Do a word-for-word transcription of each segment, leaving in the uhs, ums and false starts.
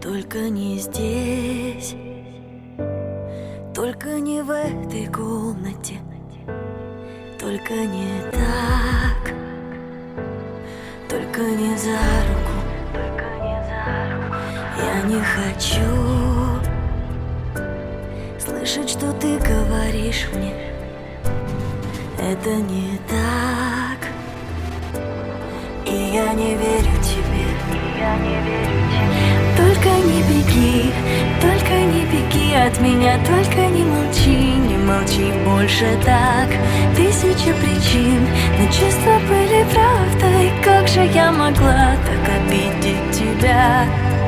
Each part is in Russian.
Только не здесь, только не в этой комнате, только не так, только не за руку, только не за руку. Я не хочу слышать, что ты говоришь мне. Это не так, и я не верю тебе, и я не верю тебе. Только не беги, только не беги от меня, только не молчи, не молчи больше так. Тысяча причин, но чувства были правдой. Как же я могла так обидеть тебя?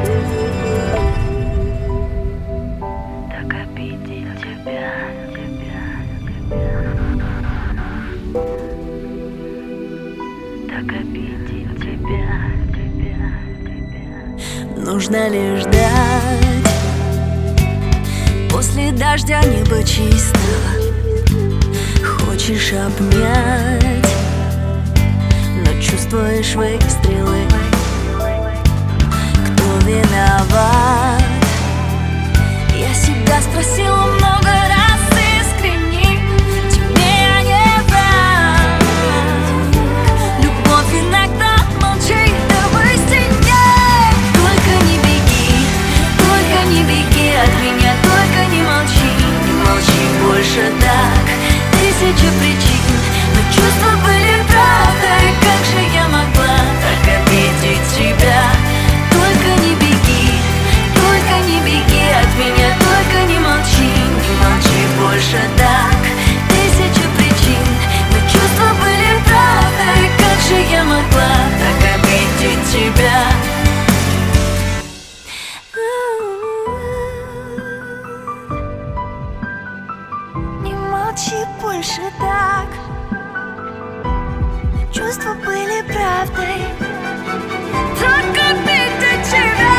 Так обидеть тебя, тебя, тебя. Так обидеть тебя, тебя, тебя. Нужно лишь ждать. После дождя небо чистого хочешь обнять, но чувствуешь выстрелы. Кто виноват? Я себя спросила много раз искренне. Тебе я не враг. Любовь иногда молчит тобой сильнее. Только не беги, только не беги от меня, только не молчи, не молчи больше так. Тысяча причин, но чувства были правдой. Как же я могла так обидеть тебя? Только не беги, только не беги от меня, только не молчи, не молчи больше так. Тысяча причин, но чувства были правдой. Как же я могла так обидеть тебя? Не молчи больше так. Чувства были правдой. Так обидеть тебя.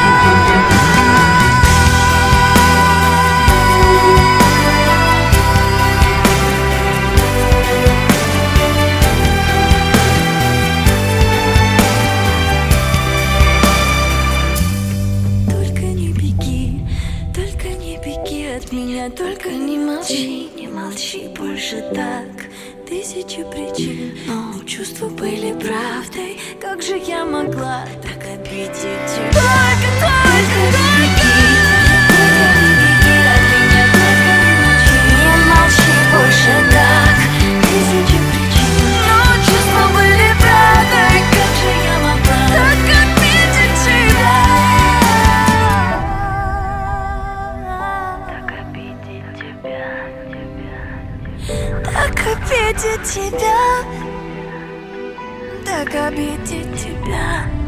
Только не беги, только не беги от меня, только не молчи, не молчи больше так. Тысячи причин, но чувства были правдой. Как же я могла так обидеть тебя? Только, только, только не беги от меня, только не молчи, не молчи больше так. Тысячи причин, но чувства были правдой. Как же я могла так обидеть тебя? Так обидеть тебя, тебя. Так обидеть тебя, так обидеть тебя.